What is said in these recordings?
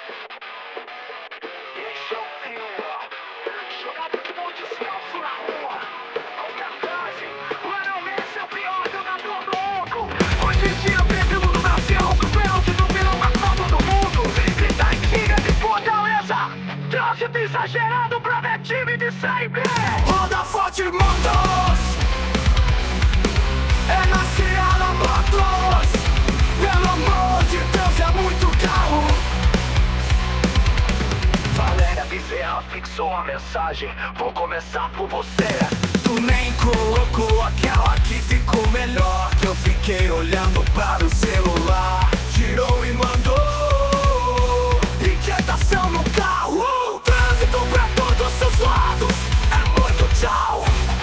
Esse é o Fila, jogador descalço na rua. Qualquer frase, Lionel Messi é o pior jogador do mundo. Hoje em dia, perdendo no Brasil, com pênalti no final da Copa do Mundo. Grita em Tigre de Fortaleza, trânsito exagerado pra ver time de Série B. Roda forte, mandos, é na Seara Motos. Pelo amor de Deus, é muito carro. Valéria Bezerra fixou a mensagem: vou começar por você. Tu nem colocou aquela que ficou melhor, que eu fiquei olhando para o celular. Tirou e mandou. Inquietação no carro, trânsito pra todos os lados. É muito tchau.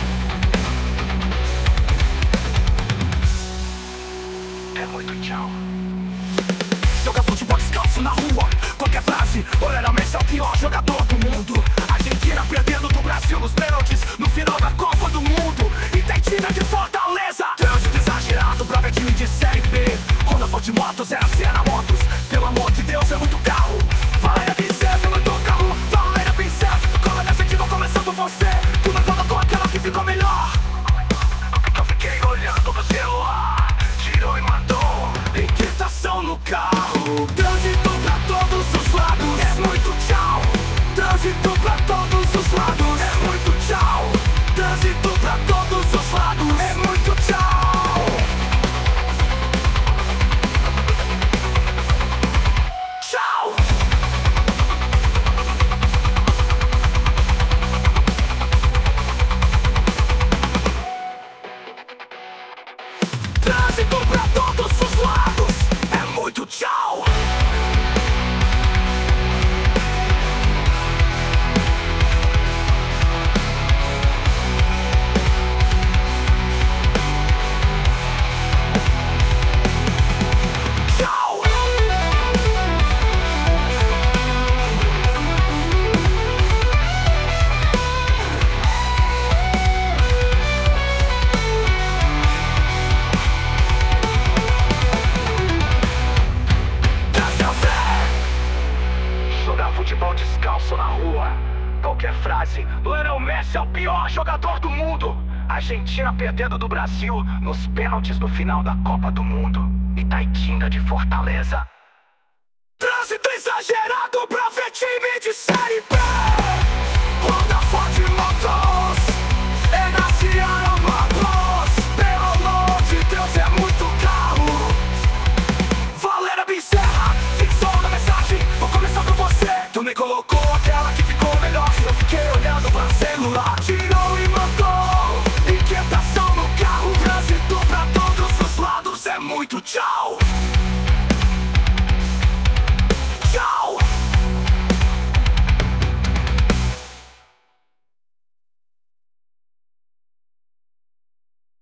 É muito tchau. Joga futebol descalço na rua. Qualquer frase, o Lionel Messi é o pior jogador do mundo. Argentina perdendo do Brasil nos pênaltis no final da Copa do Mundo. E tem time de Fortaleza, trânsito exagerado pra ver time de Série B. Honda Forte Motos é a Siena Motos. Pelo amor de Deus, é muito carro. Valéria Bezerra é muito carro. Valéria Bezerra ficou nessa que vou começar por você. Tu não colocou aquela que ficou melhor, que eu fiquei olhando pro celular. Tirou e mandou. Inquietação no carro, trânsito pra todos os lados. É muito tchau. Trânsito pra todos os lados. É muito tchau. Trânsito pra todos os lados. É muito tchau. Tchau. Trânsito pra todos os lados. É muito tchau. Futebol descalço na rua. Qualquer frase, Lionel Messi é o pior jogador do mundo. Argentina perdendo do Brasil nos pênaltis no final da Copa do Mundo. Itaitinga de Fortaleza, trânsito exagerado pra ver time de Série B. Honda Forte Motos, é na Seara Motos. Pelo amor de Deus, é muito carro. Valéria Bezerra fixou na mensagem: vou começar por você. Tu nem colocou aquela que ficou melhor, que eu fiquei olhando pra celular. Tirou e mandou. Inquietação no carro, trânsito pra todos os lados. É muito tchau.